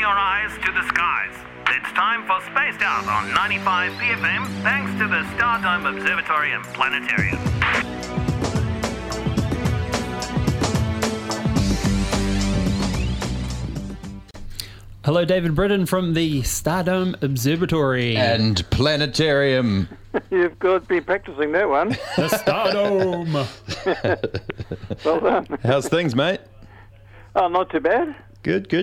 your eyes to the skies. It's time for Spaced Out on 95 BFM, thanks to the Stardome Observatory and Planetarium. Hello, David Britton from the Stardome Observatory. And Planetarium. You've got to be practicing that one. The Stardome. Well done. How's things, mate? Oh, not too bad. Good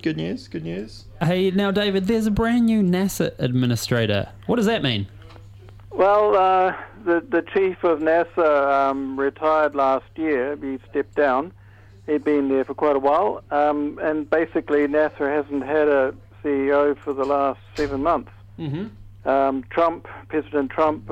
news. Hey, now, David, there's a brand new NASA administrator. What does that mean? Well, the chief of NASA retired last year. He stepped down. He'd been there for quite a while. And basically, NASA hasn't had a CEO for the last 7 months. Mm-hmm. President Trump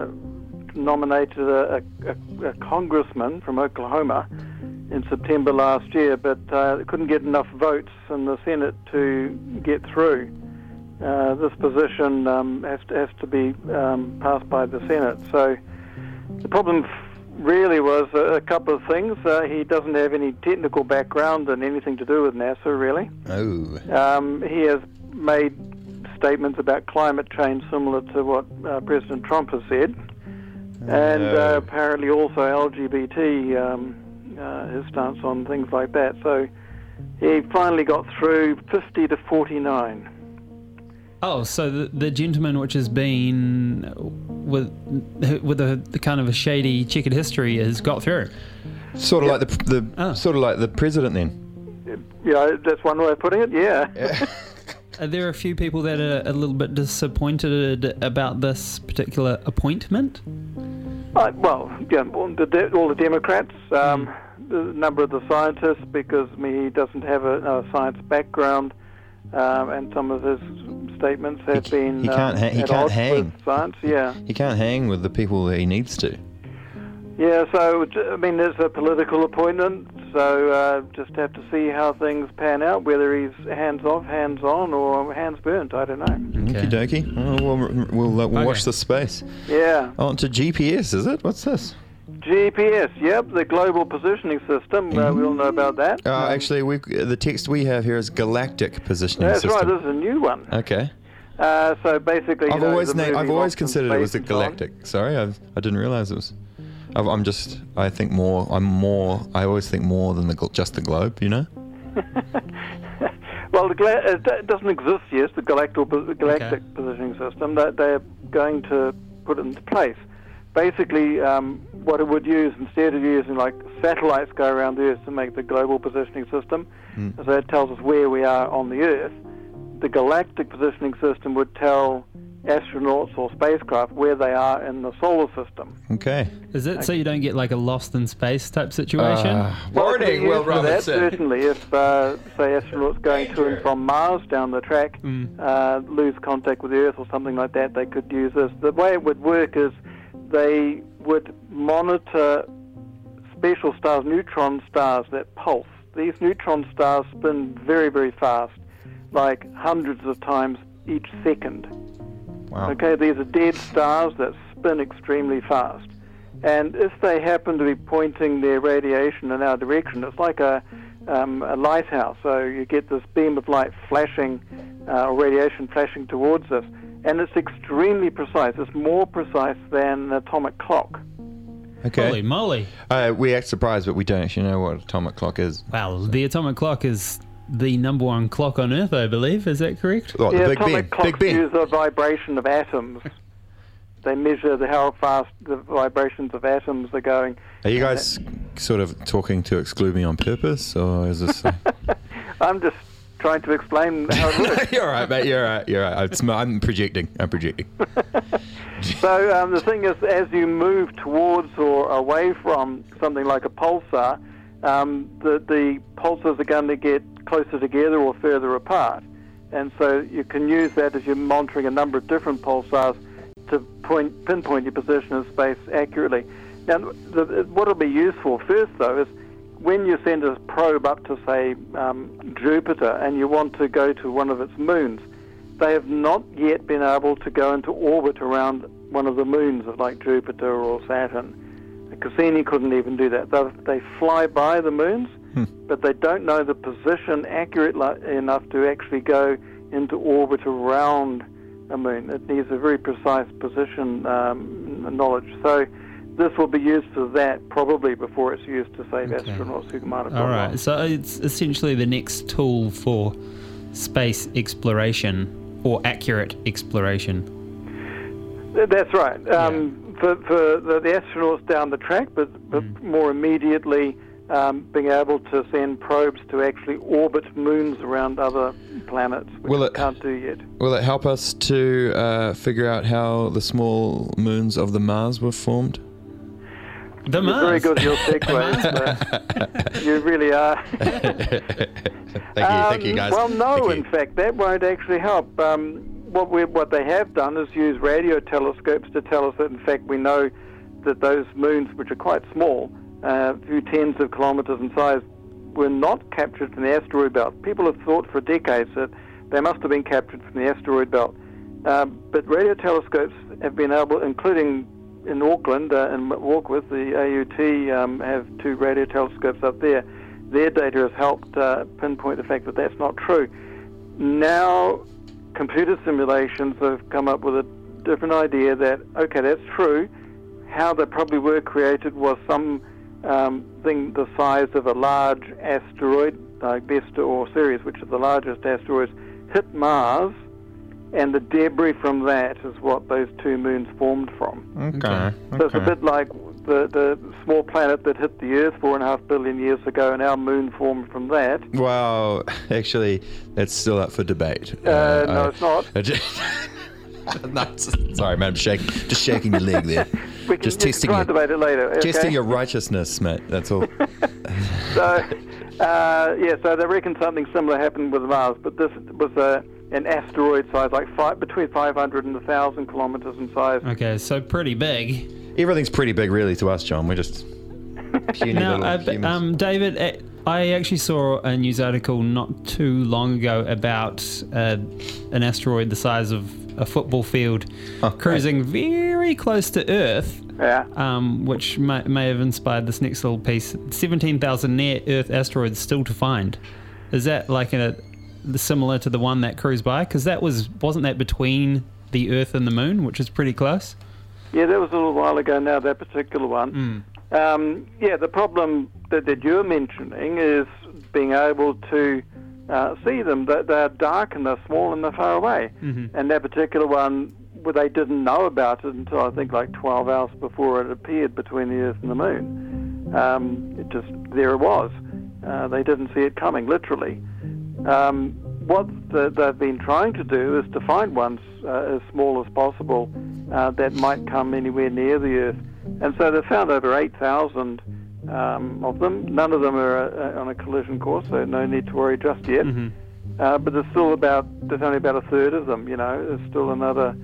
nominated a congressman from Oklahoma in September last year, but couldn't get enough votes in the Senate to get through. This position has to be passed by the Senate. So the problem really was a couple of things. He doesn't have any technical background and anything to do with NASA, really. Oh. He has made statements about climate change similar to what President Trump has said, and apparently also LGBT, his stance on things like that. So he finally got through 50 to 49. Oh, so the gentleman which has been with the kind of a shady checkered history has got through. Sort of like sort of like the president then. Yeah, that's one way of putting it. Yeah. Are there a few people that are a little bit disappointed about this particular appointment? Well, yeah, all the Democrats, a number of the scientists, because he doesn't have a science background, and some of his statements have been he can't hang with science. Yeah, he can't hang with the people that he needs to. Yeah, so I mean, there's a political appointment, so just have to see how things pan out. Whether he's hands off, hands on, or hands burnt, I don't know. Okie dokie. Oh, we'll watch this space. Yeah. On to GPS, is it? What's this? GPS, yep, the Global Positioning System. We all know about that. Actually, the text we have here is Galactic Positioning System. That's right. This is a new one. Okay. So basically, I've always considered it was the Galactic. Sorry, I didn't realise it was. I always think more than just the globe, you know? Well, it doesn't exist yet, the Galactic Positioning System. They're going to put it into place. Basically, what it would use, instead of using like satellites go around the Earth to make the Global Positioning System, so that tells us where we are on the Earth, the Galactic Positioning System would tell astronauts or spacecraft where they are in the solar system. Okay. Is it so you don't get like a lost in space type situation? Warning, Will Robinson. Certainly, if, say, astronauts going to and from Mars down the track lose contact with the Earth or something like that, they could use this. The way it would work is they would monitor special stars, neutron stars that pulse. These neutron stars spin very, very fast, like hundreds of times each second. Wow. Okay, these are dead stars that spin extremely fast. And if they happen to be pointing their radiation in our direction, it's like a lighthouse. So you get this beam of light flashing, or radiation flashing towards us. And it's extremely precise. It's more precise than an atomic clock. Okay. Holy moly. We act surprised, but we don't actually know what atomic clock is. Wow, the atomic clock is the number one clock on Earth, I believe. Is that correct? Oh, yeah, the Big atomic Ben. clocks use the vibration of atoms. They measure how fast the vibrations of atoms are going. Are you guys sort of talking to exclude me on purpose, or is this... I'm just trying to explain how it works. You're all right, mate. You're all right. I'm projecting. So the thing is, as you move towards or away from something like a pulsar, the pulsars are going to get closer together or further apart. And so you can use that as you're monitoring a number of different pulsars to pinpoint your position in space accurately. Now, what will be useful first, though, is when you send a probe up to, say, Jupiter, and you want to go to one of its moons, they have not yet been able to go into orbit around one of the moons of like Jupiter or Saturn. Cassini couldn't even do that. They fly by the moons, but they don't know the position accurate enough to actually go into orbit around a moon. It needs a very precise position knowledge. So this will be used for that probably before it's used to save astronauts who might have gone All right, wrong. so it's essentially the next tool for space exploration or accurate exploration. That's right. For the astronauts down the track, but more immediately being able to send probes to actually orbit moons around other planets, which we can't do yet. Will it help us to figure out how the small moons of the Mars were formed? The Mars. You're very good at your segues. You really are. Thank you, guys. Well, no, Thank you. in fact, that won't actually help. What they have done is use radio telescopes to tell us that, in fact, we know that those moons, which are quite small, a few tens of kilometres in size, were not captured from the asteroid belt. People have thought for decades that they must have been captured from the asteroid belt. But radio telescopes have been able, including in Auckland and Warkworth, the AUT have 2 radio telescopes up there. Their data has helped pinpoint the fact that that's not true. Now, computer simulations have come up with a different idea that, okay, that's true. How they probably were created was some thing the size of a large asteroid, like Vesta or Ceres, which are the largest asteroids, hit Mars, and the debris from that is what those 2 moons formed from. Okay. So it's a bit like the small planet that hit the Earth 4.5 billion years ago, and our moon formed from that. Well, actually, that's still up for debate. No, it's not. No, sorry, man, I'm just shaking your leg there. We can, just testing try and debate it later. Okay? Testing your righteousness, mate. That's all. So they reckon something similar happened with Mars, but this was an asteroid size, like between 500 and 1,000 kilometres in size. Okay, so pretty big. Everything's pretty big, really, to us, John. We're just puny little humans. David, I actually saw a news article not too long ago about an asteroid the size of a football field cruising very close to Earth. Yeah. Which may have inspired this next little piece. 17,000 near-Earth asteroids still to find. Is that like similar to the one that cruised by? Because wasn't that between the Earth and the Moon, which is pretty close? Yeah, that was a little while ago now, that particular one. The problem that you're mentioning is being able to see them. They're dark and they're small and they're far away. And that particular one, they didn't know about it until I think like 12 hours before it appeared between the Earth and the Moon. There it was. They didn't see it coming, literally. What they've been trying to do is to find ones as small as possible that might come anywhere near the Earth. And so they've found over 8,000 of them. None of them are on a collision course, so no need to worry just yet. But there's only about a third of them, There's still another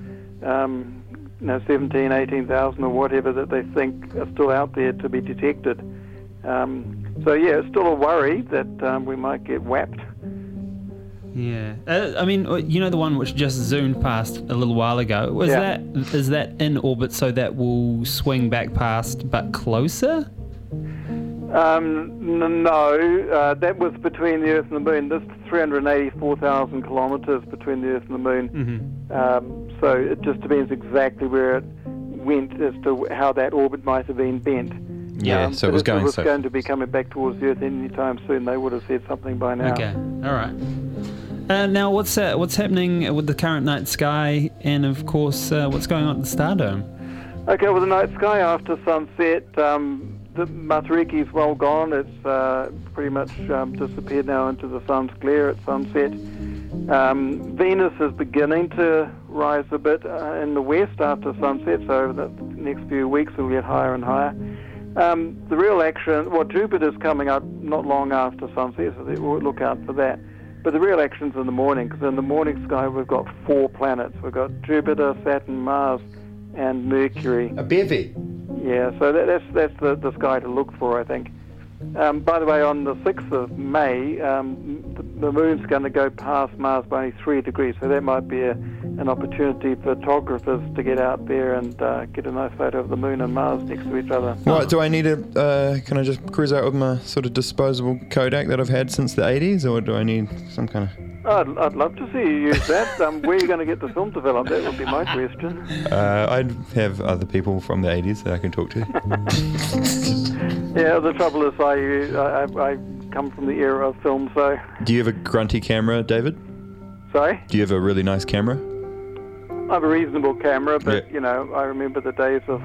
17, 18,000 or whatever that they think are still out there to be detected. It's still a worry that we might get whapped. Yeah. The one which just zoomed past a little while ago, is that in orbit so that will swing back past but closer? No, that was between the Earth and the Moon. This 384,000 kilometres between the Earth and the Moon. So it just depends exactly where it went as to how that orbit might have been bent. Yeah, so it was going. If it was going to be coming back towards the Earth any time soon, they would have said something by now. Okay, all right. Now, what's happening with the current night sky, and of course, what's going on at the Stardome? Okay, well, the night sky after sunset, the Matariki's well gone. It's pretty much disappeared now into the sun's glare at sunset. Venus is beginning to rise a bit in the west after sunset, so over the next few weeks it'll get higher and higher. The real action, Jupiter's coming up not long after sunset, so we'll look out for that. But the real action's in the morning, because in the morning sky we've got 4 planets. We've got Jupiter, Saturn, Mars, and Mercury. A bevy. Yeah, so that's the sky to look for, I think. By the way, on the 6th of May, the moon's going to go past Mars by only 3 degrees, so that might be a an opportunity for photographers to get out there and get a nice photo of the Moon and Mars next to each other. What, do I need to, can I just cruise out with my sort of disposable Kodak that I've had since the 80s, or do I need some kind of... I'd love to see you use that. Where are you going to get the film developed? That would be my question. I'd have other people from the 80s that I can talk to. Yeah, the trouble is I come from the era of film, so... Do you have a grunty camera, David? Sorry? Do you have a really nice camera? I have a reasonable camera, but, Yeah. you know, I remember the days of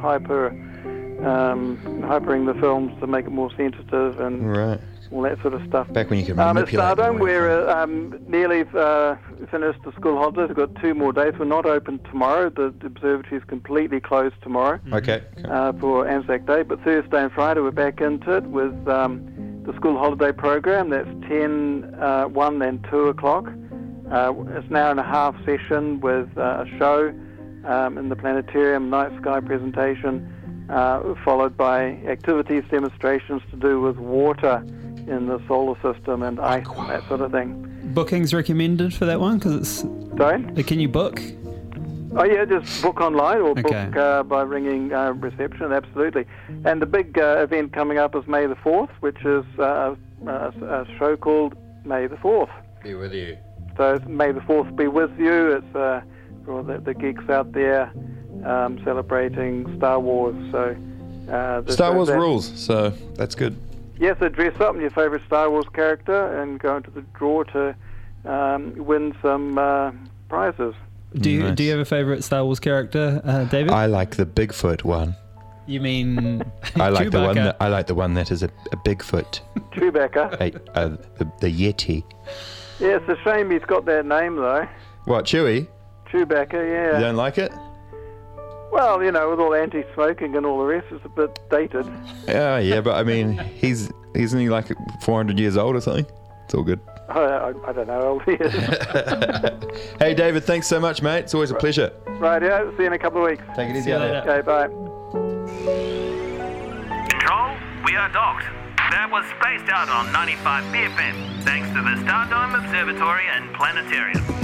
hypering the films to make it more sensitive and Right. all that sort of stuff. Back when you could At manipulate Stardome, them. we're nearly finished the school holidays. We've got 2 more days. We're not open tomorrow. The observatory is completely closed tomorrow Okay. for Anzac Day. But Thursday and Friday, we're back into it with the school holiday program. That's 10, 1 and 2 o'clock. It's an hour and a half session with a show in the planetarium, night sky presentation, followed by activities, demonstrations to do with water in the solar system and ice and that sort of thing. Bookings recommended for that one? Because it's... Sorry? Can you book? Oh yeah, just book online or Okay. book by ringing reception, absolutely. And the big event coming up is May the 4th, which is a show called May the 4th. Be with you. So May the 4th be with you. It's for the geeks out there celebrating Star Wars. So Star Wars rules, so that's good. Yes, so dress up in your favourite Star Wars character and go into the draw to win some prizes. Do you Nice. have a favourite Star Wars character, David? I like the Bigfoot one. You mean I like the one. Chewbacca? I like the one that is a Bigfoot, Chewbacca. the Yeti. Yeah, it's a shame he's got that name though. What, Chewie? Chewbacca, yeah. You don't like it? Well, you know, with all anti-smoking and all the rest, it's a bit dated. Yeah, but I mean, he's only like 400 years old or something. It's all good. I don't know how old he is. Hey, David, thanks so much, mate. It's always a pleasure. Right, yeah, see you in a couple of weeks. Take it See easy you out there. later. Okay, bye. Control, we are docked. That was Spaced Out on 95 BFM, thanks to the Stardome Observatory and Planetarium.